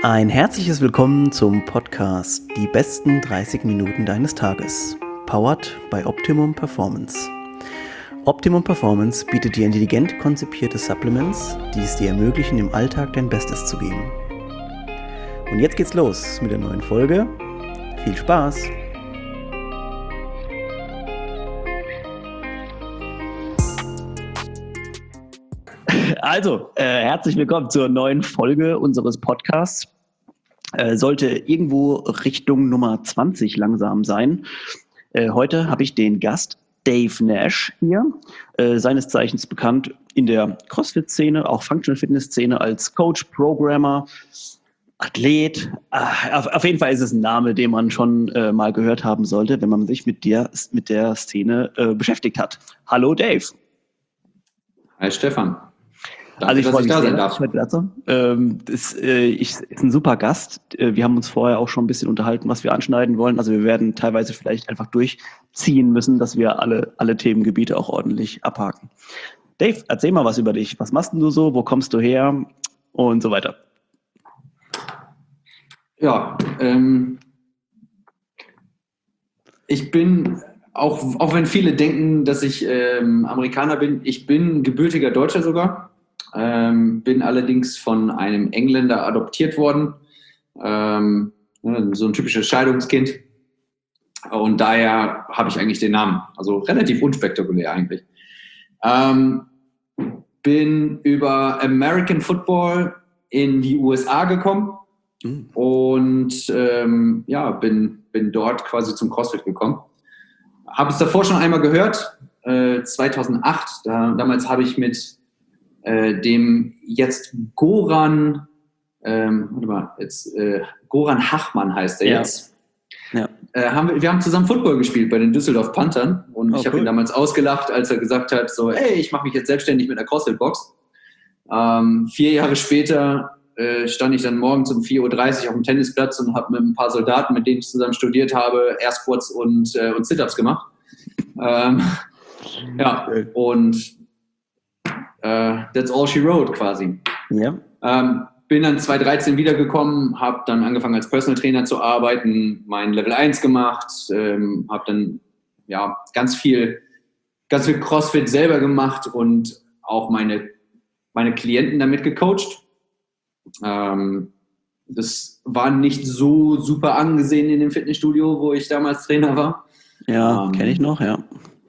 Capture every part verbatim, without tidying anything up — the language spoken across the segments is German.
Ein herzliches Willkommen zum Podcast Die besten dreißig Minuten deines Tages, powered by Optimum Performance. Optimum Performance bietet dir intelligent konzipierte Supplements, die es dir ermöglichen, im Alltag dein Bestes zu geben. Und jetzt geht's los mit der neuen Folge. Viel Spaß! Also, äh, herzlich willkommen zur neuen Folge unseres Podcasts. Äh, sollte irgendwo Richtung Nummer zwanzig langsam sein. Äh, heute habe ich den Gast Dave Nash hier, äh, seines Zeichens bekannt in der CrossFit-Szene, auch Functional-Fitness-Szene als Coach, Programmer, Athlet. Äh, auf, auf jeden Fall ist es ein Name, den man schon äh, mal gehört haben sollte, wenn man sich mit der, mit der Szene äh, beschäftigt hat. Hallo Dave. Hi Stefan. Danke, also ich freue mich da sehr, sein dass ich heute da bin. Ähm, das äh, ich, ist ein super Gast. Äh, wir haben uns vorher auch schon ein bisschen unterhalten, was wir anschneiden wollen. Also wir werden teilweise vielleicht einfach durchziehen müssen, dass wir alle, alle Themengebiete auch ordentlich abhaken. Dave, erzähl mal was über dich. Was machst denn du so? Wo kommst du her? Und so weiter. Ja, ähm, ich bin, auch, auch wenn viele denken, dass ich ähm, Amerikaner bin, ich bin gebürtiger Deutscher sogar. Ähm, bin allerdings von einem Engländer adoptiert worden, ähm, so ein typisches Scheidungskind, und daher habe ich eigentlich den Namen, also relativ unspektakulär eigentlich. Ähm, bin über American Football in die U S A gekommen mhm. und ähm, ja, bin, bin dort quasi zum CrossFit gekommen. Habe es davor schon einmal gehört, äh, zweitausendacht, da, damals habe ich mit dem jetzt Goran, ähm, warte mal, jetzt äh, Goran Hachmann heißt er ja. jetzt. Ja. Äh, haben wir, wir haben zusammen Football gespielt bei den Düsseldorf Panthern und oh, ich habe cool. ihn damals ausgelacht, als er gesagt hat, so, hey, ich mache mich jetzt selbstständig mit einer CrossFit-Box. Ähm, vier Jahre später äh, stand ich dann morgens um vier Uhr dreißig auf dem Tennisplatz und habe mit ein paar Soldaten, mit denen ich zusammen studiert habe, Air Squats und, äh, und Sit-Ups gemacht. Ähm, ja, und Uh, that's all she wrote quasi. Ja. Ähm, bin dann zweitausenddreizehn wiedergekommen, habe dann angefangen als Personal Trainer zu arbeiten, mein Level eins gemacht, ähm, habe dann ja ganz viel, ganz viel CrossFit selber gemacht und auch meine, meine Klienten damit gecoacht. Ähm, das war nicht so super angesehen in dem Fitnessstudio, wo ich damals Trainer war. Ja, ähm, kenne ich noch, ja.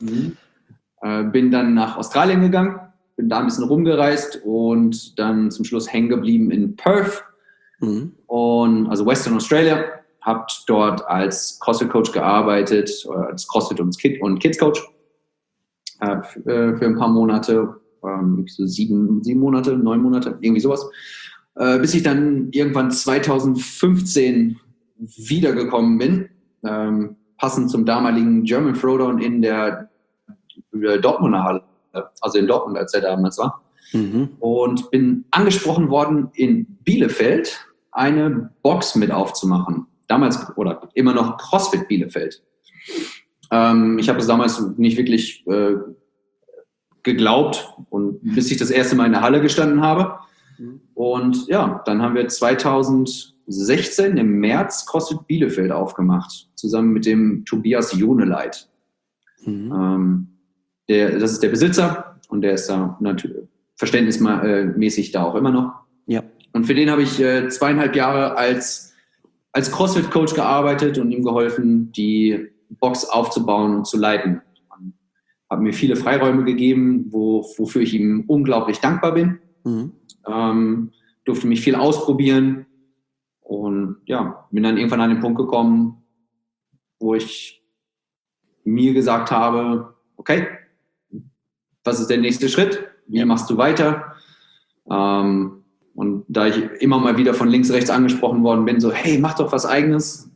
Äh, bin dann nach Australien gegangen. Bin da ein bisschen rumgereist und dann zum Schluss hängen geblieben in Perth, mhm. und, also Western Australia. Habe dort als CrossFit-Coach gearbeitet, oder als CrossFit- und, Kid- und Kids-Coach äh, für, für ein paar Monate, ähm, so sieben, sieben Monate, neun Monate, irgendwie sowas. Äh, bis ich dann irgendwann zweitausendfünfzehn wiedergekommen bin, ähm, passend zum damaligen German Throwdown in der, der Dortmunder Halle. Also in Dortmund, als er damals war. Mhm. Und bin angesprochen worden, in Bielefeld eine Box mit aufzumachen. Damals, oder immer noch CrossFit Bielefeld. Ähm, ich habe es damals nicht wirklich äh, geglaubt, und bis ich das erste Mal in der Halle gestanden habe. Mhm. Und ja, dann haben wir zweitausendsechzehn im März CrossFit Bielefeld aufgemacht, zusammen mit dem Tobias Joneleit. Mhm. Ähm, Der, das ist der Besitzer, und der ist da natürlich verständnismäßig da auch immer noch. Ja. Und für den habe ich äh, zweieinhalb Jahre als, als CrossFit-Coach gearbeitet und ihm geholfen, die Box aufzubauen und zu leiten. Habe mir viele Freiräume gegeben, wo, wofür ich ihm unglaublich dankbar bin. Mhm. Ähm, durfte mich viel ausprobieren und ja, bin dann irgendwann an den Punkt gekommen, wo ich mir gesagt habe, okay, was ist der nächste Schritt? Wie machst du weiter? Ähm, und da ich immer mal wieder von links, rechts angesprochen worden bin, so, hey, mach doch was Eigenes.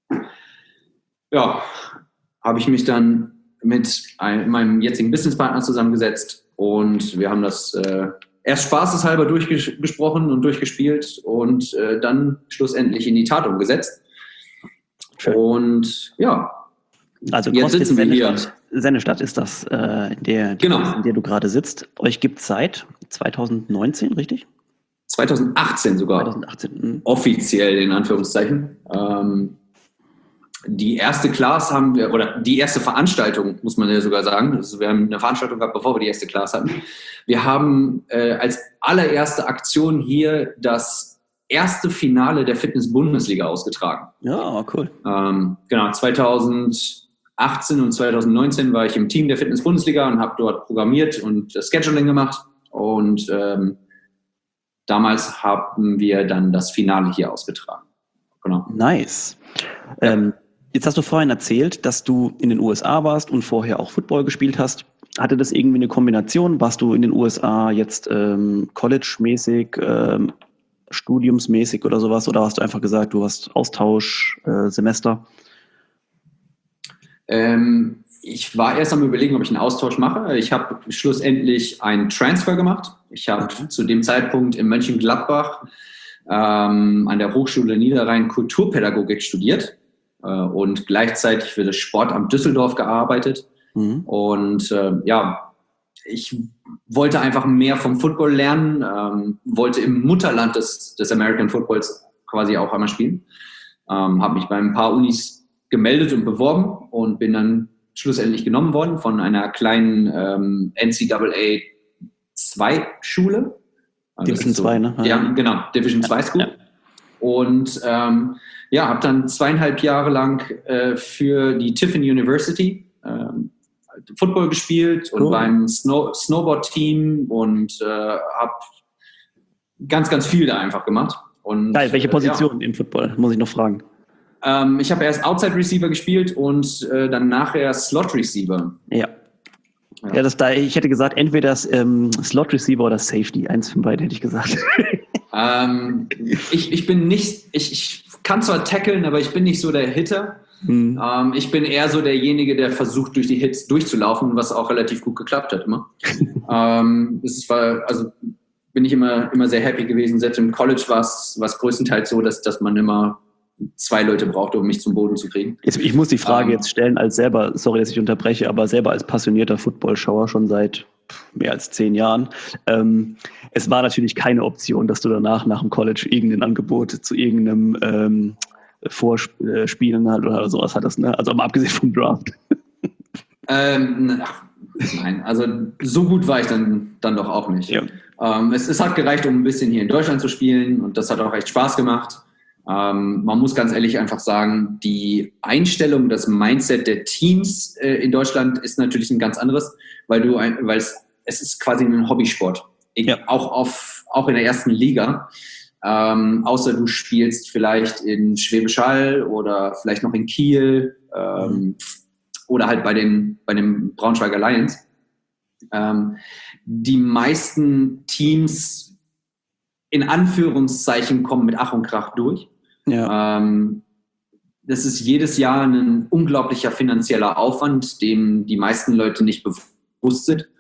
Ja, habe ich mich dann mit einem, meinem jetzigen Businesspartner zusammengesetzt und wir haben das äh, erst spaßeshalber durchgesprochen und durchgespielt und äh, dann schlussendlich in die Tat umgesetzt. Schön. Und ja, also jetzt sitzen wir hier. Sennestadt ist das, äh, in, der, genau. in der du gerade sitzt. Euch gibt es seit zweitausendneunzehn, richtig? zweitausendachtzehn sogar. zweitausendachtzehn. Offiziell in Anführungszeichen. Ähm, die erste Class haben wir, oder die erste Veranstaltung, muss man ja sogar sagen. Also wir haben eine Veranstaltung gehabt, bevor wir die erste Class hatten. Wir haben äh, als allererste Aktion hier das erste Finale der Fitness-Bundesliga ausgetragen. Ja, cool. Ähm, genau, zweitausendachtzehn und zweitausendneunzehn war ich im Team der Fitness-Bundesliga und habe dort programmiert und das Scheduling gemacht. Und ähm, damals haben wir dann das Finale hier ausgetragen. Genau. Nice. Ähm, jetzt hast du vorhin erzählt, dass du in den U S A warst und vorher auch Football gespielt hast. Hatte das irgendwie eine Kombination? Warst du in den U S A jetzt ähm, College-mäßig, ähm, studiumsmäßig oder sowas? Oder hast du einfach gesagt, du hast Austauschsemester? Äh, ähm, ich war erst am Überlegen, ob ich einen Austausch mache. Ich habe schlussendlich einen Transfer gemacht. Ich habe mhm. zu dem Zeitpunkt in Mönchengladbach ähm, an der Hochschule Niederrhein Kulturpädagogik studiert äh, und gleichzeitig für das Sportamt Düsseldorf gearbeitet. Mhm. Und äh, ja, ich wollte einfach mehr vom Football lernen, ähm, wollte im Mutterland des, des American Footballs quasi auch einmal spielen. Ähm, habe mich bei ein paar Unis gemeldet und beworben und bin dann schlussendlich genommen worden von einer kleinen ähm, N C A A zwei Schule. Also Division zwei, so, ne? Ja, genau, Division zwei School. Ja. Und ähm, ja, habe dann zweieinhalb Jahre lang äh, für die Tiffin University ähm, Football gespielt und cool. beim Snow- Snowboard-Team und äh, habe ganz, ganz viel da einfach gemacht. Und, Geil, welche Position äh, ja. im Football? Muss ich noch fragen. Ähm, ich habe erst Outside Receiver gespielt und äh, dann nachher Slot Receiver. Ja. Ja, ja das da, ich hätte gesagt, entweder das ähm, Slot Receiver oder Safety. Eins von beiden hätte ich gesagt. ähm, ich, ich bin nicht, ich, ich kann zwar tackeln, aber ich bin nicht so der Hitter. Hm. Ähm, ich bin eher so derjenige, der versucht, durch die Hits durchzulaufen, was auch relativ gut geklappt hat immer. ähm, es war, also bin ich immer, immer sehr happy gewesen. Selbst im College war es größtenteils so, dass, dass man immer zwei Leute brauchte, um mich zum Boden zu kriegen. Jetzt, ich muss die Frage um, jetzt stellen, als selber, sorry, dass ich unterbreche, aber selber als passionierter Footballschauer schon seit mehr als zehn Jahren. Ähm, es war natürlich keine Option, dass du danach nach dem College irgendein Angebot zu irgendeinem ähm, Vorspielen halt oder sowas hattest, ne? Also mal abgesehen vom Draft. Ähm, ach, nein, also so gut war ich dann, dann doch auch nicht. Ja. Ähm, es, es hat gereicht, um ein bisschen hier in Deutschland zu spielen und das hat auch echt Spaß gemacht. Ähm, man muss ganz ehrlich einfach sagen, die Einstellung, das Mindset der Teams äh, in Deutschland ist natürlich ein ganz anderes, weil du, ein, weil es, es ist quasi ein Hobbysport. Ich, ja. auch, auf, auch in der ersten Liga. Ähm, außer du spielst vielleicht in Schwäbisch Hall oder vielleicht noch in Kiel ähm, mhm. oder halt bei den, bei den Braunschweiger Lions. Ähm, die meisten Teams in Anführungszeichen kommen mit Ach und Krach durch. Ja. Ähm, das ist jedes Jahr ein unglaublicher finanzieller Aufwand, dem die meisten Leute nicht bewusst sind.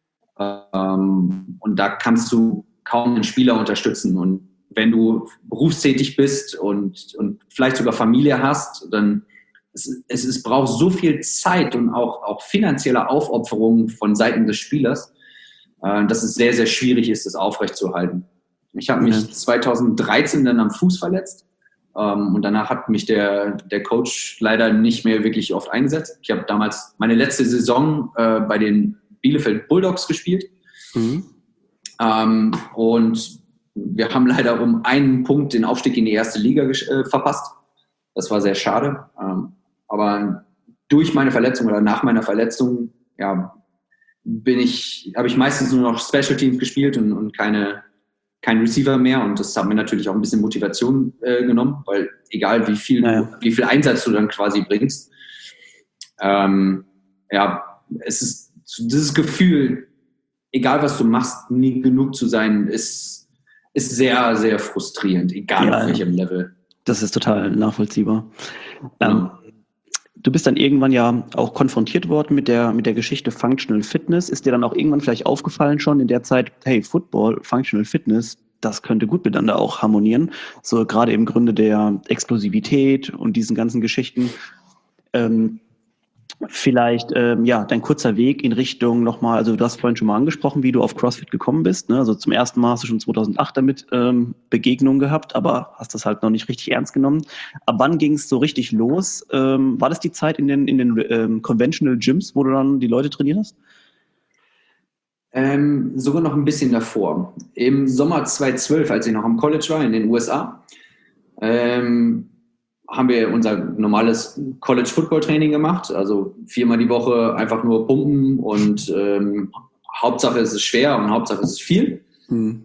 Ähm, und da kannst du kaum einen Spieler unterstützen. Und wenn du berufstätig bist und, und vielleicht sogar Familie hast, dann es, es, es braucht so viel Zeit und auch, auch finanzielle Aufopferung von Seiten des Spielers, äh, dass es sehr, sehr schwierig ist, das aufrechtzuerhalten. Ich habe mich mhm. zweitausenddreizehn dann am Fuß verletzt ähm, und danach hat mich der, der Coach leider nicht mehr wirklich oft eingesetzt. Ich habe damals meine letzte Saison äh, bei den Bielefeld Bulldogs gespielt mhm. ähm, und wir haben leider um einen Punkt den Aufstieg in die erste Liga äh, verpasst. Das war sehr schade. Ähm, aber durch meine Verletzung oder nach meiner Verletzung ja, bin ich, habe ich meistens nur noch Special Teams gespielt und, und keine kein Receiver mehr und das hat mir natürlich auch ein bisschen Motivation äh, genommen, weil egal wie viel, ja. du, wie viel Einsatz du dann quasi bringst, ähm, ja, es ist dieses Gefühl, egal was du machst, nie genug zu sein, ist, ist sehr, sehr frustrierend, egal ja, auf welchem Level. Das ist total nachvollziehbar. Genau. Ähm, Du bist dann irgendwann ja auch konfrontiert worden mit der, mit der Geschichte Functional Fitness. Ist dir dann auch irgendwann vielleicht aufgefallen schon in der Zeit, hey, Football, Functional Fitness, das könnte gut miteinander auch harmonieren. So gerade im Grunde der Explosivität und diesen ganzen Geschichten. Ähm, Vielleicht, ähm, ja, dein kurzer Weg in Richtung nochmal, also du hast vorhin schon mal angesprochen, wie du auf CrossFit gekommen bist, ne? Also zum ersten Mal hast du schon zweitausendacht damit ähm, Begegnung gehabt, aber hast das halt noch nicht richtig ernst genommen. Ab wann ging es so richtig los? Ähm, war das die Zeit in den, in den ähm, Conventional Gyms, wo du dann die Leute trainiert hast? Ähm, sogar noch ein bisschen davor. Im Sommer zweitausendzwölf, als ich noch am College war in den U S A, ähm, haben wir unser normales College-Football-Training gemacht. Also viermal die Woche einfach nur pumpen und ähm, Hauptsache es ist schwer und Hauptsache es ist viel. Hm.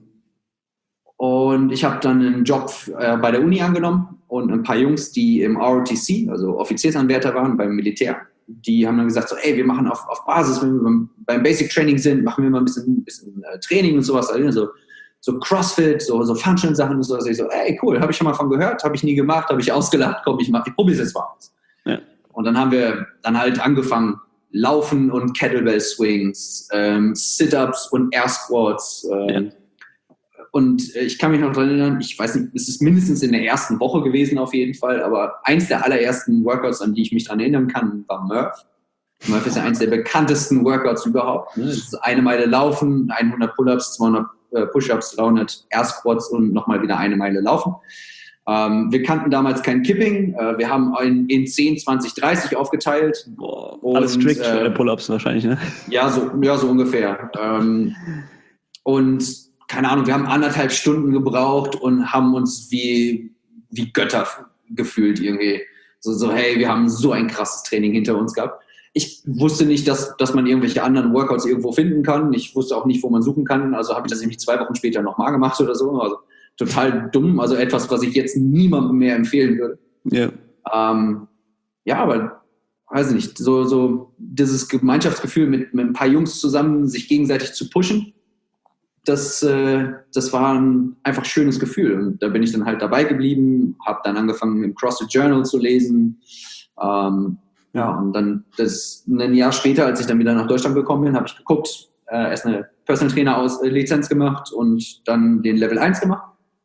Und ich habe dann einen Job äh, bei der Uni angenommen und ein paar Jungs, die im R O T C, also Offiziersanwärter waren beim Militär, die haben dann gesagt so, ey, wir machen auf, auf Basis, wenn wir beim, beim Basic Training sind, machen wir mal ein bisschen, ein bisschen äh, Training und sowas, also so CrossFit, so, so Function-Sachen und so. Also ich so, ey, cool, habe ich schon mal von gehört, habe ich nie gemacht, habe ich ausgelacht, komm, ich, ich probiere es jetzt mal aus. Ja. Und dann haben wir dann halt angefangen, Laufen und Kettlebell-Swings, ähm, Sit-Ups und Air-Squats. Ähm, ja. Und ich kann mich noch daran erinnern, ich weiß nicht, es ist mindestens in der ersten Woche gewesen auf jeden Fall, aber eins der allerersten Workouts, an die ich mich daran erinnern kann, war Murph. Murph ist ja eins der bekanntesten Workouts überhaupt. Ne? Das ist eine Meile Laufen, hundert Pull-Ups, zweihundert Push-Ups, dreihundert Air-Squats und nochmal wieder eine Meile Laufen. Ähm, wir kannten damals kein Kipping. Äh, wir haben in, in zehn, zwanzig, dreißig aufgeteilt. Boah, alles und, strikt für äh, Pull-Ups wahrscheinlich, ne? Ja, so, ja, so ungefähr. Ähm, und keine Ahnung, wir haben anderthalb Stunden gebraucht und haben uns wie, wie Götter gefühlt irgendwie. So, so, hey, wir haben so ein krasses Training hinter uns gehabt. Ich wusste nicht, dass, dass man irgendwelche anderen Workouts irgendwo finden kann. Ich wusste auch nicht, wo man suchen kann. Also habe ich das nämlich zwei Wochen später nochmal gemacht oder so. Also total dumm. Also etwas, was ich jetzt niemandem mehr empfehlen würde. Yeah. Ähm, ja, aber weiß nicht, so, so dieses Gemeinschaftsgefühl mit, mit ein paar Jungs zusammen, sich gegenseitig zu pushen, das, äh, das war ein einfach schönes Gefühl. Und da bin ich dann halt dabei geblieben, habe dann angefangen, im CrossFit Journal zu lesen. Ähm, Ja, und dann das ein Jahr später, als ich dann wieder nach Deutschland gekommen bin, habe ich geguckt, äh, erst eine Personal Trainer aus äh, Lizenz gemacht und dann den Level eins gemacht.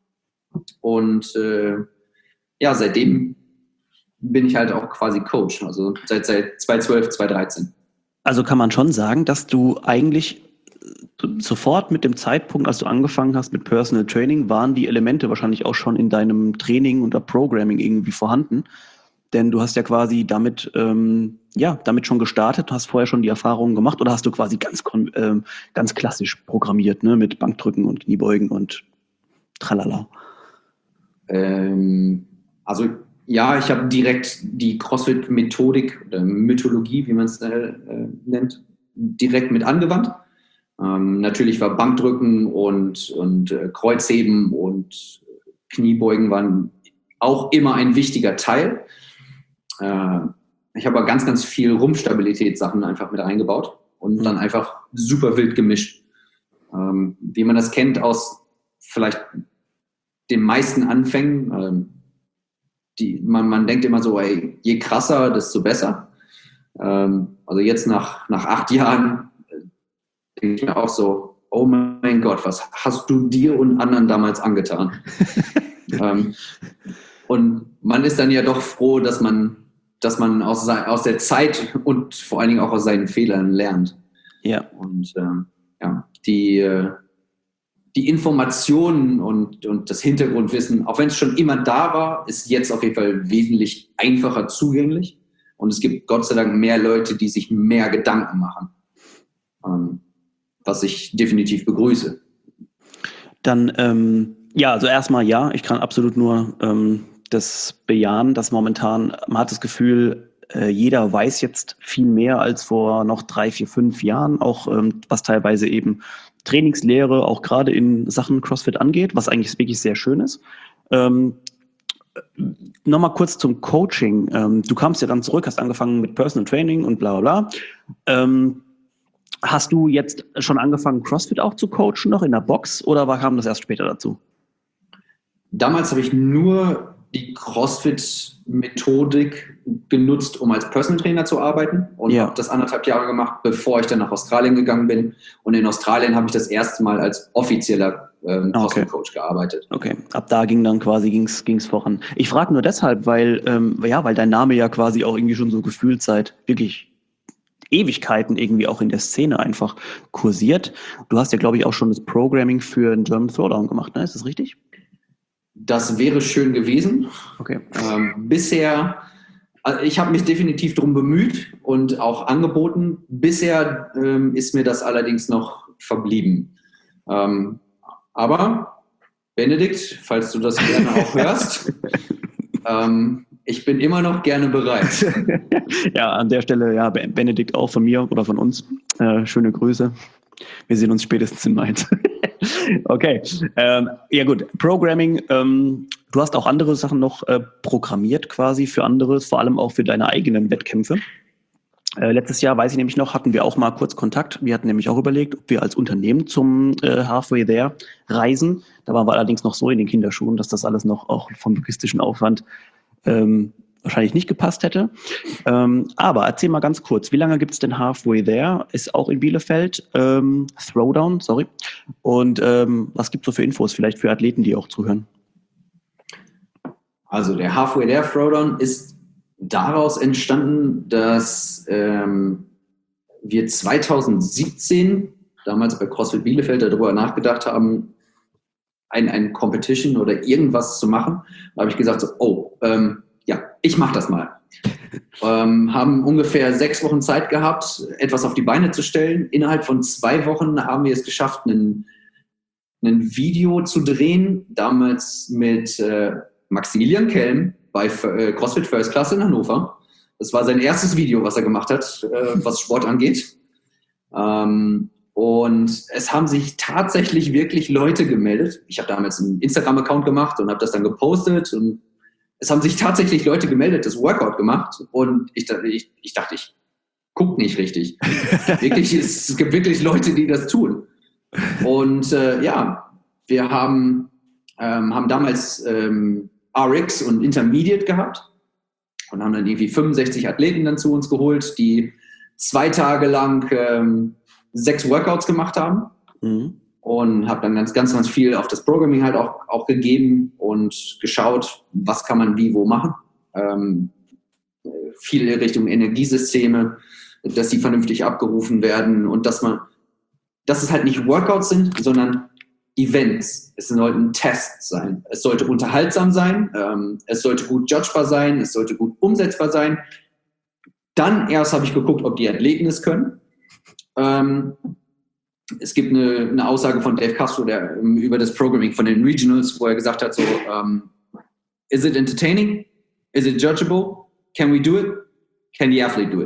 Und äh, ja, seitdem bin ich halt auch quasi Coach, also seit, seit zweitausendzwölf, zweitausenddreizehn. Also kann man schon sagen, dass du eigentlich sofort mit dem Zeitpunkt, als du angefangen hast mit Personal Training, waren die Elemente wahrscheinlich auch schon in deinem Training oder Programming irgendwie vorhanden. Denn du hast ja quasi damit, ähm, ja, damit schon gestartet, hast vorher schon die Erfahrungen gemacht oder hast du quasi ganz, ähm, ganz klassisch programmiert, ne, mit Bankdrücken und Kniebeugen und tralala? Ähm, also ja, ich habe direkt die CrossFit-Methodik oder Mythologie, wie man es äh, nennt, direkt mit angewandt. Ähm, natürlich war Bankdrücken und, und äh, Kreuzheben und Kniebeugen waren auch immer ein wichtiger Teil. Ich habe aber ganz, ganz viel Rumpfstabilitätssachen einfach mit eingebaut und dann einfach super wild gemischt. Ähm, wie man das kennt aus vielleicht den meisten Anfängen. Ähm, die, man, man denkt immer so, ey, je krasser, desto besser. Ähm, also jetzt nach, nach acht Jahren äh, denke ich mir auch so, oh mein Gott, was hast du dir und anderen damals angetan? ähm, und man ist dann ja doch froh, dass man dass man aus, aus der Zeit und vor allen Dingen auch aus seinen Fehlern lernt. Ja. Und ähm, ja, die, die Informationen und, und das Hintergrundwissen, auch wenn es schon immer da war, ist jetzt auf jeden Fall wesentlich einfacher zugänglich. Und es gibt Gott sei Dank mehr Leute, die sich mehr Gedanken machen, ähm, was ich definitiv begrüße. Dann, ähm, ja, also erstmal ja, ich kann absolut nur ähm, das bejahen, dass momentan, man hat das Gefühl, äh, jeder weiß jetzt viel mehr als vor noch drei, vier, fünf Jahren, auch ähm, was teilweise eben Trainingslehre auch gerade in Sachen CrossFit angeht, was eigentlich wirklich sehr schön ist. Ähm, Nochmal kurz zum Coaching. Ähm, du kamst ja dann zurück, hast angefangen mit Personal Training und bla bla bla. Ähm, hast du jetzt schon angefangen, CrossFit auch zu coachen, noch in der Box, oder war, kam das erst später dazu? Damals habe ich nur die CrossFit-Methodik genutzt, um als Personal Trainer zu arbeiten und ja. habe das anderthalb Jahre gemacht, bevor ich dann nach Australien gegangen bin. Und in Australien habe ich das erste Mal als offizieller ähm, CrossFit-Coach okay. gearbeitet. Okay, ab da ging dann quasi ging's ging's voran. Ich frage nur deshalb, weil ähm, ja, weil dein Name ja quasi auch irgendwie schon so gefühlt seit wirklich Ewigkeiten irgendwie auch in der Szene einfach kursiert. Du hast ja, glaube ich, auch schon das Programming für einen German Throwdown gemacht, ne? Ist das richtig? Das wäre schön gewesen. Okay. Ähm, bisher, also ich habe mich definitiv darum bemüht und auch angeboten. Bisher ähm, ist mir das allerdings noch verblieben. Ähm, aber Benedikt, falls du das gerne auch hörst, ähm, ich bin immer noch gerne bereit. Ja, an der Stelle, ja, Benedikt auch von mir oder von uns. Äh, schöne Grüße. Wir sehen uns spätestens in Mainz. Okay, ähm, ja gut, Programming, ähm, du hast auch andere Sachen noch äh, programmiert quasi für anderes, vor allem auch für deine eigenen Wettkämpfe. Äh, letztes Jahr, weiß ich nämlich noch, hatten wir auch mal kurz Kontakt. Wir hatten nämlich auch überlegt, ob wir als Unternehmen zum äh, Halfway There reisen. Da waren wir allerdings noch so in den Kinderschuhen, dass das alles noch auch vom logistischen Aufwand ähm, wahrscheinlich nicht gepasst hätte. Ähm, aber erzähl mal ganz kurz, wie lange gibt es denn Halfway There? Ist auch in Bielefeld. Ähm, Throwdown, sorry. Und ähm, was gibt es so für Infos vielleicht für Athleten, die auch zuhören? Also der Halfway There Throwdown ist daraus entstanden, dass ähm, wir zwanzig siebzehn, damals bei CrossFit Bielefeld, darüber nachgedacht haben, ein, ein Competition oder irgendwas zu machen. Da habe ich gesagt, so, oh, ähm, ja, ich mache das mal. ähm, haben ungefähr sechs Wochen Zeit gehabt, etwas auf die Beine zu stellen. Innerhalb von zwei Wochen haben wir es geschafft, ein Video zu drehen, damals mit äh, Maximilian Kelm bei äh, CrossFit First Class in Hannover. Das war sein erstes Video, was er gemacht hat, äh, was Sport angeht. Ähm, und es haben sich tatsächlich wirklich Leute gemeldet. Ich habe damals einen Instagram-Account gemacht und habe das dann gepostet und es haben sich tatsächlich Leute gemeldet, das Workout gemacht und ich, ich, ich dachte, ich gucke nicht richtig. wirklich, es gibt wirklich Leute, die das tun. Und äh, ja, wir haben, ähm, haben damals ähm, R X und Intermediate gehabt und haben dann irgendwie fünfundsechzig Athleten dann zu uns geholt, die zwei Tage lang ähm, sechs Workouts gemacht haben. Mhm. Und habe dann ganz, ganz, ganz viel auf das Programming halt auch, auch gegeben und geschaut, was kann man wie wo machen. Ähm, viel in Richtung Energiesysteme, dass die vernünftig abgerufen werden und dass man, dass es halt nicht Workouts sind, sondern Events. Es sollten Tests sein. Es sollte unterhaltsam sein, ähm, es sollte gut judgebar sein, es sollte gut umsetzbar sein. Dann erst habe ich geguckt, ob die Athleten es können. Ähm, Es gibt eine, eine Aussage von Dave Castro der, um, über das Programming von den Regionals, wo er gesagt hat, so, um, is it entertaining? Is it judgeable? Can we do it? Can the athlete do it?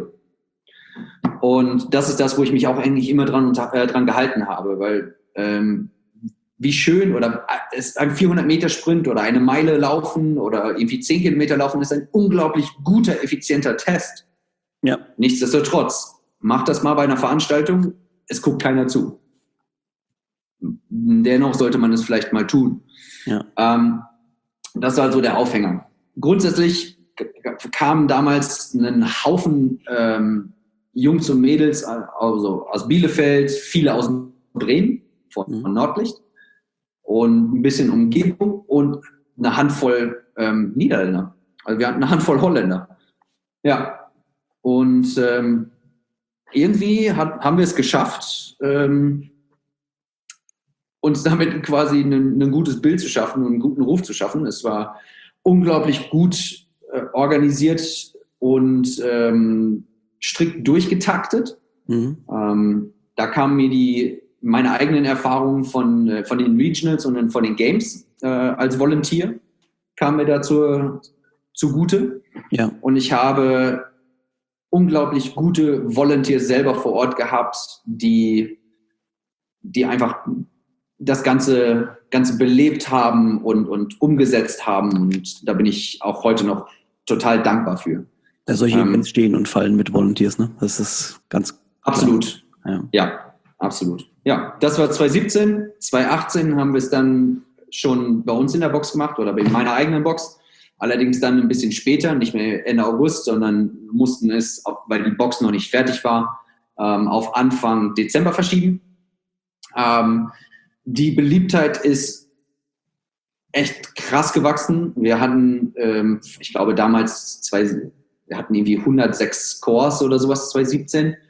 Und das ist das, wo ich mich auch eigentlich immer dran, äh, dran gehalten habe, weil ähm, wie schön oder ist ein vierhundert Meter Sprint oder eine Meile laufen oder irgendwie zehn Kilometer laufen ist ein unglaublich guter, effizienter Test. Ja. Nichtsdestotrotz, mach das mal bei einer Veranstaltung, es guckt keiner zu. Dennoch sollte man es vielleicht mal tun. Ja. Ähm, das war also der Aufhänger. Grundsätzlich kamen damals ein Haufen ähm, Jungs und Mädels also aus Bielefeld, viele aus Bremen, von, mhm. von Nordlicht und ein bisschen Umgebung und eine Handvoll ähm, Niederländer. Also wir hatten eine Handvoll Holländer. Ja, und ähm, irgendwie hat, haben wir es geschafft, ähm, uns damit quasi ein, ein gutes Bild zu schaffen und einen guten Ruf zu schaffen. Es war unglaublich gut äh, organisiert und ähm, strikt durchgetaktet. Mhm. Ähm, da kamen mir die, meine eigenen Erfahrungen von, äh, von den Regionals und von den Games äh, als Volunteer kamen mir dazu zugute. Ja. Und ich habe unglaublich gute Volunteers selber vor Ort gehabt, die, die einfach das Ganze, Ganze belebt haben und, und umgesetzt haben. Und da bin ich auch heute noch total dankbar für. Ja, solche ähm, Events stehen und fallen mit Volunteers, ne? Das ist ganz absolut. Ja. ja, absolut. Ja, das war zwanzig siebzehn. zwanzig achtzehn haben wir es dann schon bei uns in der Box gemacht oder in meiner eigenen Box. Allerdings dann ein bisschen später, nicht mehr Ende August, sondern mussten es, weil die Box noch nicht fertig war, auf Anfang Dezember verschieben. Die Beliebtheit ist echt krass gewachsen. Wir hatten, ich glaube damals, zwei, wir hatten irgendwie hundertsechs Scores oder sowas zwanzig siebzehn.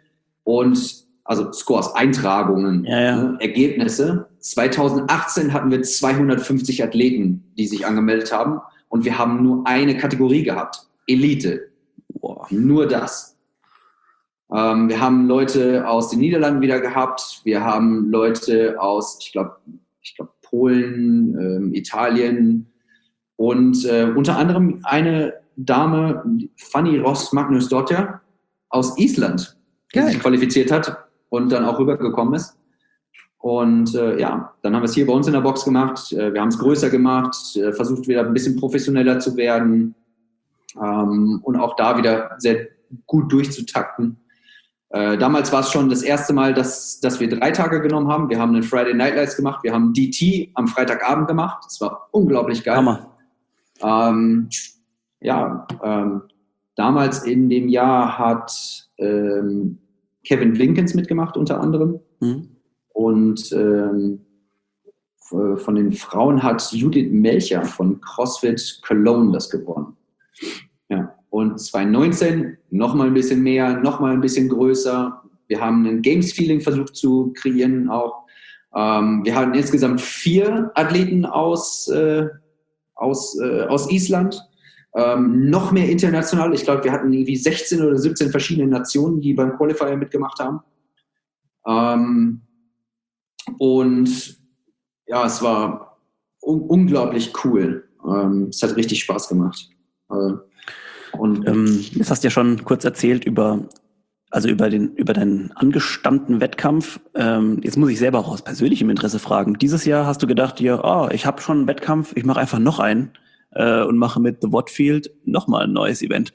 Und also Scores, Eintragungen, ja, ja. Ne, Ergebnisse. zwanzig achtzehn hatten wir zweihundertfünfzig Athleten, die sich angemeldet haben. Und wir haben nur eine Kategorie gehabt. Elite. Boah. Nur das. Ähm, wir haben Leute aus den Niederlanden wieder gehabt. Wir haben Leute aus, ich glaube, ich glaube Polen, ähm, Italien und äh, unter anderem eine Dame, Fanny Ross Magnusdóttir aus Island, die Geil. sich qualifiziert hat und dann auch rübergekommen ist. Und äh, ja, dann haben wir es hier bei uns in der Box gemacht. Äh, wir haben es größer gemacht, äh, versucht wieder ein bisschen professioneller zu werden ähm, und auch da wieder sehr gut durchzutakten. Äh, damals war es schon das erste Mal, dass, dass wir drei Tage genommen haben. Wir haben einen Friday Night Lights gemacht. Wir haben D T am Freitagabend gemacht. Das war unglaublich geil. Hammer. Ähm, ja, ähm, damals in dem Jahr hat ähm, Kevin Winkens mitgemacht unter anderem. Mhm. Und ähm, von den Frauen hat Judith Melcher von CrossFit Cologne das gewonnen. Ja. Und zwanzig neunzehn nochmal ein bisschen mehr, nochmal ein bisschen größer. Wir haben ein Games-Feeling versucht zu kreieren auch. Ähm, wir hatten insgesamt vier Athleten aus, äh, aus, äh, aus Island. Ähm, noch mehr international. Ich glaube, wir hatten irgendwie sechzehn oder siebzehn verschiedene Nationen, die beim Qualifier mitgemacht haben. Ähm, und ja, es war un- unglaublich cool. Ähm, es hat richtig Spaß gemacht. Äh, und ähm, jetzt hast du ja schon kurz erzählt über, also über den, über deinen angestammten Wettkampf. Ähm, jetzt muss ich selber aus persönlichem Interesse fragen. Dieses Jahr hast du gedacht, dir, oh, ich habe schon einen Wettkampf, ich mache einfach noch einen äh, und mache mit The Wattfield nochmal ein neues Event.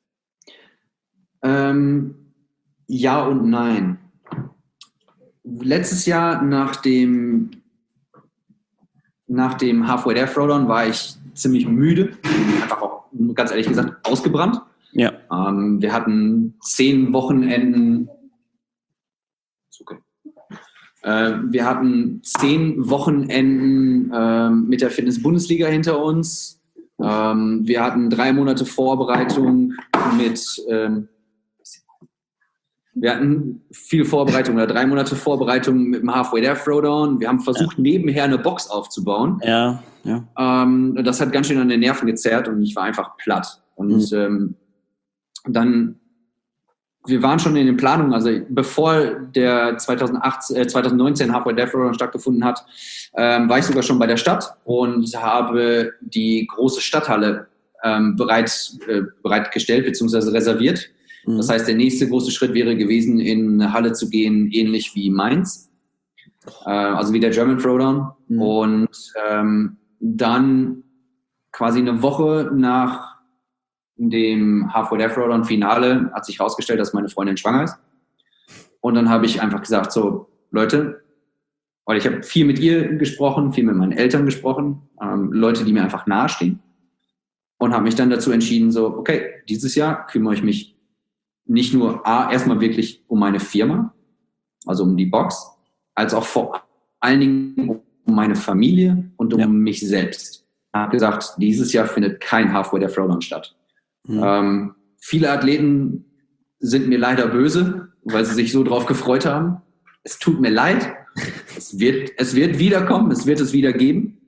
Ähm, ja und nein. Letztes Jahr nach dem nach dem Halfway There Throwdown war ich ziemlich müde, einfach auch ganz ehrlich gesagt ausgebrannt. Ja. Ähm, wir hatten zehn Wochenenden. Ist okay. Äh, wir hatten zehn Wochenenden äh, mit der Fitness-Bundesliga hinter uns. Ähm, wir hatten drei Monate Vorbereitung mit ähm, Wir hatten viel Vorbereitung oder drei Monate Vorbereitung mit dem Halfway There Throwdown. Wir haben versucht, ja. nebenher eine Box aufzubauen. Ja, ja. Ähm, das hat ganz schön an den Nerven gezerrt und ich war einfach platt. Und mhm. ähm, dann, wir waren schon in den Planungen, also bevor der zweitausendachtzehn, äh, zweitausendneunzehn Halfway There Throwdown stattgefunden hat, ähm, war ich sogar schon bei der Stadt und habe die große Stadthalle ähm, bereit, äh, bereitgestellt bzw. reserviert. Das heißt, der nächste große Schritt wäre gewesen, in eine Halle zu gehen, ähnlich wie Mainz, äh, also wie der German Throwdown. Mhm. Und ähm, dann quasi eine Woche nach dem Halfway There Throwdown Finale hat sich herausgestellt, dass meine Freundin schwanger ist. Und dann habe ich einfach gesagt, so Leute, weil ich habe viel mit ihr gesprochen, viel mit meinen Eltern gesprochen, ähm, Leute, die mir einfach nahestehen. Und habe mich dann dazu entschieden, so okay, dieses Jahr kümmere ich mich nicht nur A, erstmal wirklich um meine Firma, also um die Box, als auch vor allen Dingen um meine Familie und um ja. mich selbst. Ich habe gesagt, dieses Jahr findet kein Halfway There Throwdown statt. Mhm. Ähm, viele Athleten sind mir leider böse, weil sie sich so drauf gefreut haben. Es tut mir leid. Es wird, es wird wiederkommen, es wird es wieder geben.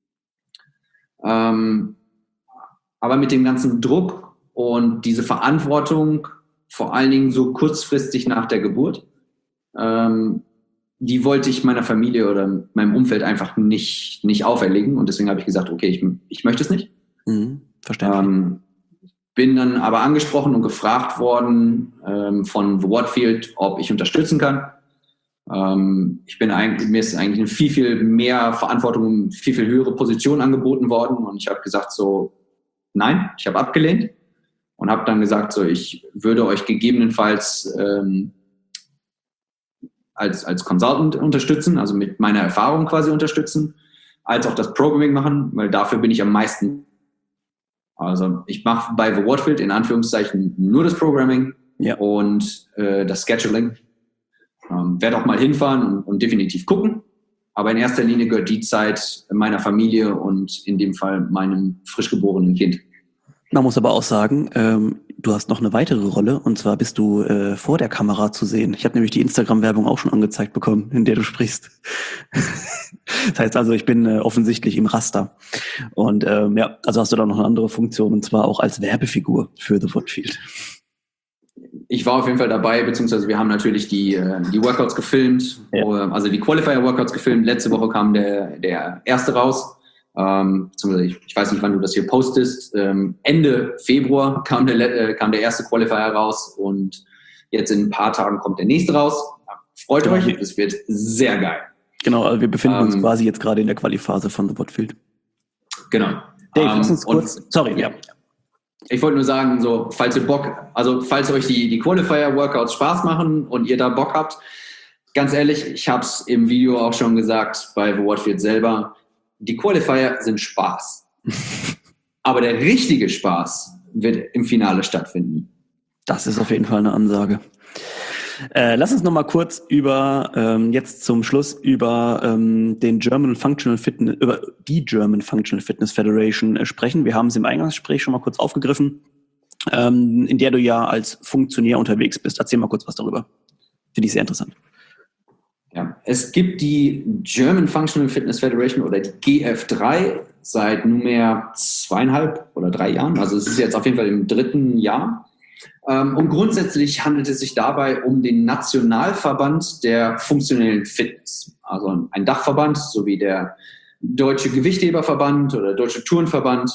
Ähm, aber mit dem ganzen Druck und diese Verantwortung, vor allen Dingen so kurzfristig nach der Geburt, ähm, die wollte ich meiner Familie oder meinem Umfeld einfach nicht, nicht auferlegen. Und deswegen habe ich gesagt, okay, ich, ich möchte es nicht. Mhm, verständlich. Ähm, bin dann aber angesprochen und gefragt worden ähm, von The Wattfield, ob ich unterstützen kann. Ähm, ich bin eigentlich, mir ist eigentlich eine viel, viel mehr Verantwortung, viel, viel höhere Position angeboten worden. Und ich habe gesagt so, nein, ich habe abgelehnt. Und habe dann gesagt, so ich würde euch gegebenenfalls ähm, als, als Consultant unterstützen, also mit meiner Erfahrung quasi unterstützen, als auch das Programming machen, weil dafür bin ich am meisten. Also ich mache bei The Wattfield in Anführungszeichen nur das Programming ja. und äh, das Scheduling. Ähm, werde auch mal hinfahren und, und definitiv gucken. Aber in erster Linie gehört die Zeit meiner Familie und in dem Fall meinem frisch geborenen Kind. Man muss aber auch sagen, ähm, du hast noch eine weitere Rolle, und zwar bist du äh, vor der Kamera zu sehen. Ich habe nämlich die Instagram-Werbung auch schon angezeigt bekommen, in der du sprichst. Das heißt also, ich bin äh, offensichtlich im Raster. Und ähm, ja, also hast du da noch eine andere Funktion, und zwar auch als Werbefigur für The Whatfield. Ich war auf jeden Fall dabei, beziehungsweise wir haben natürlich die, die Workouts gefilmt, ja. Also die Qualifier-Workouts gefilmt. Letzte Woche kam der, der erste raus. Ähm, beziehungsweise ich, ich weiß nicht, wann du das hier postest. Ähm, Ende Februar kam der, äh, kam der erste Qualifier raus und jetzt in ein paar Tagen kommt der nächste raus. Freut genau. euch, es wird sehr geil. Genau, also wir befinden ähm, uns quasi jetzt gerade in der Quali-Phase von The Whatfield. Genau. Dave, ähm, lass uns kurz, und, sorry, ja. Ich wollte nur sagen, so, falls ihr Bock, also falls euch die, die Qualifier-Workouts Spaß machen und ihr da Bock habt, ganz ehrlich, ich habe es im Video auch schon gesagt bei The Whatfield selber, die Qualifier sind Spaß. Aber der richtige Spaß wird im Finale stattfinden. Das ist auf jeden Fall eine Ansage. Äh, lass uns noch mal kurz über ähm, jetzt zum Schluss über ähm, den German Functional Fitness, über die German Functional Fitness Federation äh, sprechen. Wir haben es im Eingangsgespräch schon mal kurz aufgegriffen, ähm, in der du ja als Funktionär unterwegs bist. Erzähl mal kurz was darüber. Finde ich sehr interessant. Ja, es gibt die German Functional Fitness Federation oder die G F drei seit nunmehr zweieinhalb oder drei Jahren. Also es ist jetzt auf jeden Fall im dritten Jahr. Und grundsätzlich handelt es sich dabei um den Nationalverband der funktionellen Fitness. Also ein Dachverband, so wie der Deutsche Gewichtheberverband oder Deutsche Turnverband.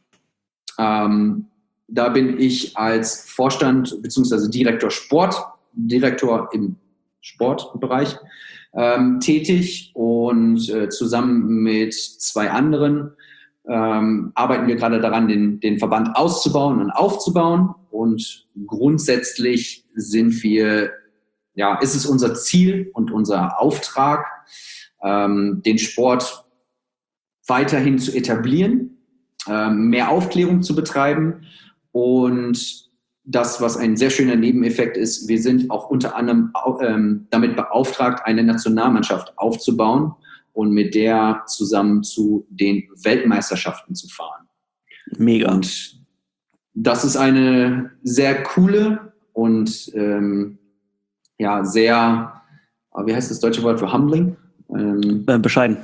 Ähm, da bin ich als Vorstand bzw. Direktor Sport, Direktor im Sportbereich ähm, tätig und äh, zusammen mit zwei anderen ähm, arbeiten wir gerade daran, den, den Verband auszubauen und aufzubauen. Und grundsätzlich sind wir, ja, ist es unser Ziel und unser Auftrag, ähm, den Sport weiterhin zu etablieren, ähm, mehr Aufklärung zu betreiben und das, was ein sehr schöner Nebeneffekt ist, wir sind auch unter anderem ähm, damit beauftragt, eine Nationalmannschaft aufzubauen und mit der zusammen zu den Weltmeisterschaften zu fahren. Mega. Und das ist eine sehr coole und ähm, ja, sehr, wie heißt das deutsche Wort für humbling? Ähm, bescheiden.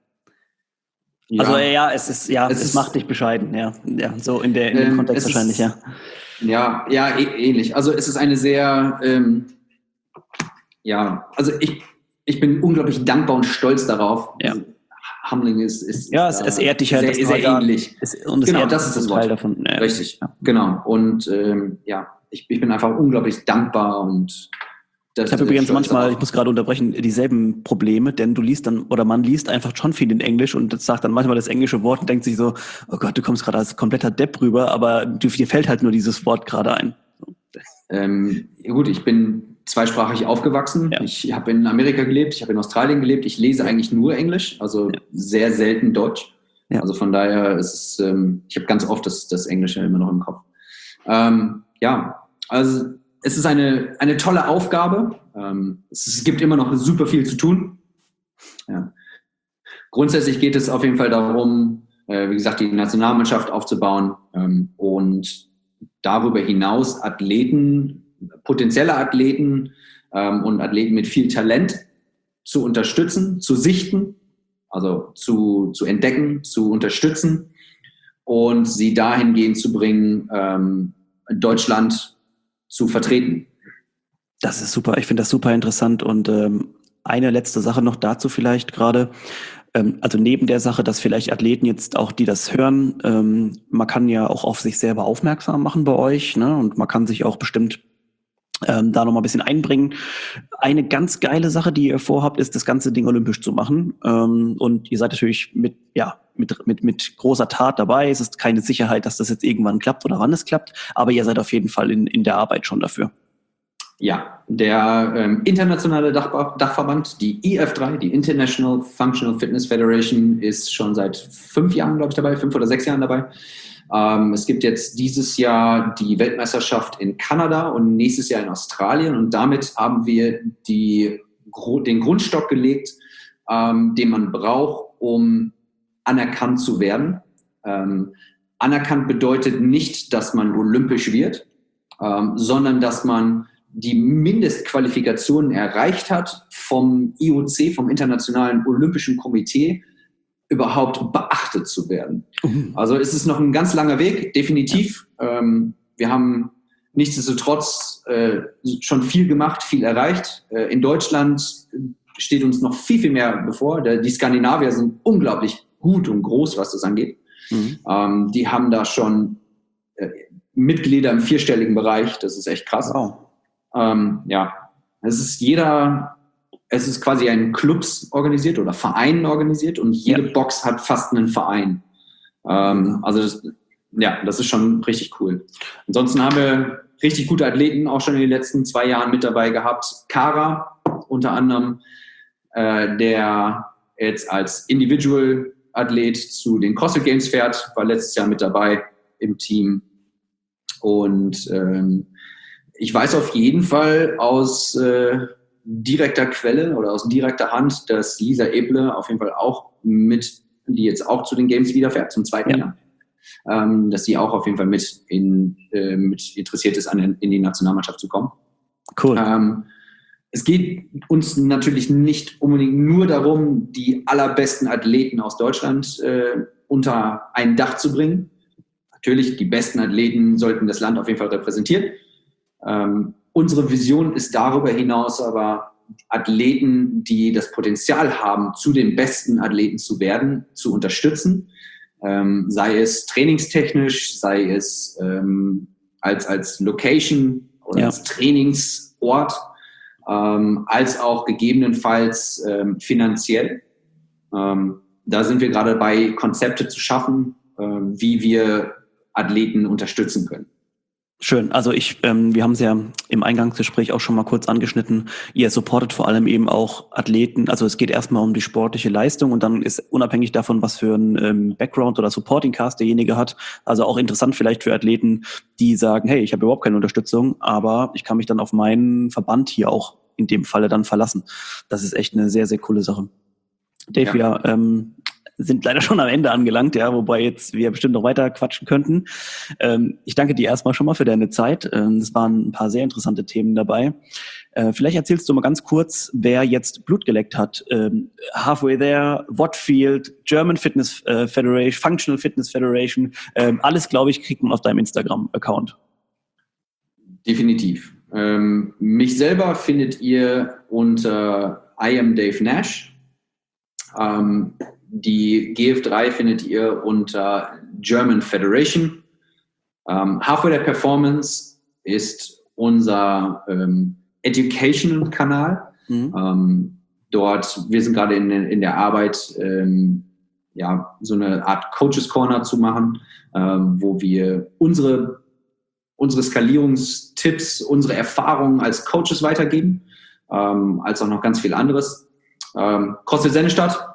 Ja. Also ja, es ist ja, es, es ist, macht dich bescheiden, ja, ja, so in der in ähm, dem Kontext wahrscheinlich, ist, ja. Ja, ja, ähnlich. Also es ist eine sehr, ähm, ja, also ich, ich bin unglaublich dankbar und stolz darauf. Ja. Also, Humbling ist, ist, ja, ist es, es ehrt dich halt sehr, sehr ähnlich. Es, und es genau, ehrt das ist das Teil Wort. Davon. Ja. Richtig, ja. Genau. Und ähm, ja, ich, ich bin einfach unglaublich dankbar und Das ich habe übrigens manchmal, darauf. Ich muss gerade unterbrechen, dieselben Probleme, denn du liest dann, oder man liest einfach schon viel in Englisch und das sagt dann manchmal das englische Wort und denkt sich so, oh Gott, du kommst gerade als kompletter Depp rüber, aber dir fällt halt nur dieses Wort gerade ein. Ähm, gut, ich bin zweisprachig aufgewachsen. Ja. Ich habe in Amerika gelebt, ich habe in Australien gelebt. Ich lese eigentlich nur Englisch, also ja. sehr selten Deutsch. Ja. Also von daher ist es, ähm, ich habe ganz oft das, das Englische immer noch im Kopf. Ähm, ja, also es ist eine, eine tolle Aufgabe. Ähm, es, es gibt immer noch super viel zu tun. Ja. Grundsätzlich geht es auf jeden Fall darum, äh, wie gesagt, die Nationalmannschaft aufzubauen ähm, und darüber hinaus Athleten, potenzielle Athleten ähm, und Athleten mit viel Talent zu unterstützen, zu sichten, also zu, zu entdecken, zu unterstützen und sie dahingehend zu bringen, ähm, Deutschland zu vertreten. Das ist super. Ich finde das super interessant. Und ähm, eine letzte Sache noch dazu vielleicht gerade. Ähm, also neben der Sache, dass vielleicht Athleten jetzt auch, die das hören, ähm, man kann ja auch auf sich selber aufmerksam machen bei euch, ne? Und man kann sich auch bestimmt ähm, da nochmal ein bisschen einbringen. Eine ganz geile Sache, die ihr vorhabt, ist, das ganze Ding olympisch zu machen. Ähm, und ihr seid natürlich mit, ja, mit, mit, mit großer Tat dabei. Es ist keine Sicherheit, dass das jetzt irgendwann klappt oder wann es klappt. Aber ihr seid auf jeden Fall in, in der Arbeit schon dafür. Ja, der ähm, internationale Dach, Dachverband, die I F drei, die International Functional Fitness Federation, ist schon seit fünf Jahren, glaube ich, dabei, fünf oder sechs Jahren dabei. Ähm, es gibt jetzt dieses Jahr die Weltmeisterschaft in Kanada und nächstes Jahr in Australien und damit haben wir die, den Grundstock gelegt, ähm, den man braucht, um anerkannt zu werden. Ähm, anerkannt bedeutet nicht, dass man olympisch wird. ähm, sondern dass man die Mindestqualifikationen erreicht hat vom I O C, vom Internationalen Olympischen Komitee, überhaupt beachtet zu werden. Mhm. Also es ist noch ein ganz langer Weg, definitiv. Ja. Ähm, wir haben nichtsdestotrotz äh, schon viel gemacht, viel erreicht. Äh, in Deutschland steht uns noch viel, viel mehr bevor. Der, die Skandinavier sind unglaublich gut und groß, was das angeht. Mhm. Ähm, die haben da schon äh, Mitglieder im vierstelligen Bereich. Das ist echt krass. Wow. Ähm, ja, es ist jeder... Es ist quasi ein Clubs organisiert oder Vereinen organisiert und jede ja. Box hat fast einen Verein. Ähm, also das, ja, das ist schon richtig cool. Ansonsten haben wir richtig gute Athleten auch schon in den letzten zwei Jahren mit dabei gehabt. Kara unter anderem, äh, der jetzt als Individual-Athlet zu den CrossFit Games fährt, war letztes Jahr mit dabei im Team. Und ähm, ich weiß auf jeden Fall aus äh, direkter Quelle oder aus direkter Hand, dass Lisa Eble auf jeden Fall auch mit, die jetzt auch zu den Games wieder fährt, zum zweiten ja. Jahr, ähm, dass sie auch auf jeden Fall mit, in, äh, mit interessiert ist, an, in die Nationalmannschaft zu kommen. Cool. Ähm, es geht uns natürlich nicht unbedingt nur darum, die allerbesten Athleten aus Deutschland äh, unter ein Dach zu bringen. Natürlich, die besten Athleten sollten das Land auf jeden Fall repräsentieren. Ähm, Unsere Vision ist darüber hinaus aber, Athleten, die das Potenzial haben, zu den besten Athleten zu werden, zu unterstützen. Ähm, sei es trainingstechnisch, sei es ähm, als, als Location oder ja. als Trainingsort, ähm, als auch gegebenenfalls ähm, finanziell. Ähm, da sind wir gerade dabei, Konzepte zu schaffen, äh, wie wir Athleten unterstützen können. Schön. Also ich, ähm, wir haben es ja im Eingangsgespräch auch schon mal kurz angeschnitten. Ihr supportet vor allem eben auch Athleten. Also es geht erstmal um die sportliche Leistung und dann ist unabhängig davon, was für ein ähm, Background oder Supporting Cast derjenige hat. Also auch interessant vielleicht für Athleten, die sagen, hey, ich habe überhaupt keine Unterstützung, aber ich kann mich dann auf meinen Verband hier auch in dem Falle dann verlassen. Das ist echt eine sehr, sehr coole Sache. Dave, ja. wir ähm, sind leider schon am Ende angelangt, ja, wobei jetzt wir bestimmt noch weiter quatschen könnten. Ähm, ich danke dir erstmal schon mal für deine Zeit. Ähm, es waren ein paar sehr interessante Themen dabei. Äh, vielleicht erzählst du mal ganz kurz, wer jetzt Blut geleckt hat. Ähm, Halfway There, Wattfield, German Fitness äh, Federation, Functional Fitness Federation, ähm, alles, glaube ich, kriegt man auf deinem Instagram-Account. Definitiv. Ähm, mich selber findet ihr unter I am Dave Nash. Ähm, Die G F drei findet ihr unter German Federation. Ähm, Halfway There Performance ist unser ähm, Education-Kanal. Mhm. Ähm, dort, wir sind gerade in, in der Arbeit, ähm, ja, so eine Art Coaches Corner zu machen, ähm, wo wir unsere, unsere Skalierungstipps, unsere Erfahrungen als Coaches weitergeben, ähm, als auch noch ganz viel anderes. Ähm, CrossFit Sennestadt.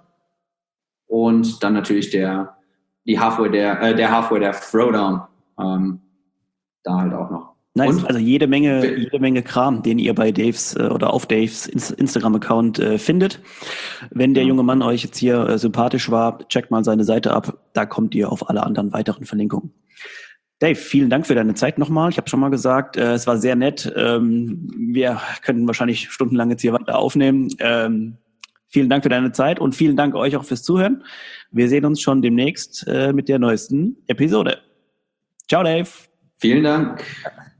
Und dann natürlich der, die Halfway der, äh, der Halfway der Throwdown, ähm, da halt auch noch. Nice, und? Also jede Menge, jede Menge Kram, den ihr bei Daves äh, oder auf Daves Instagram-Account äh, findet. Wenn der junge Mann euch jetzt hier äh, sympathisch war, checkt mal seine Seite ab. Da kommt ihr auf alle anderen weiteren Verlinkungen. Dave, vielen Dank für deine Zeit nochmal. Ich habe schon mal gesagt, äh, es war sehr nett. Ähm, wir könnten wahrscheinlich stundenlang jetzt hier weiter aufnehmen. Ähm, Vielen Dank für deine Zeit und vielen Dank euch auch fürs Zuhören. Wir sehen uns schon demnächst äh, mit der neuesten Episode. Ciao, Dave. Vielen Dank.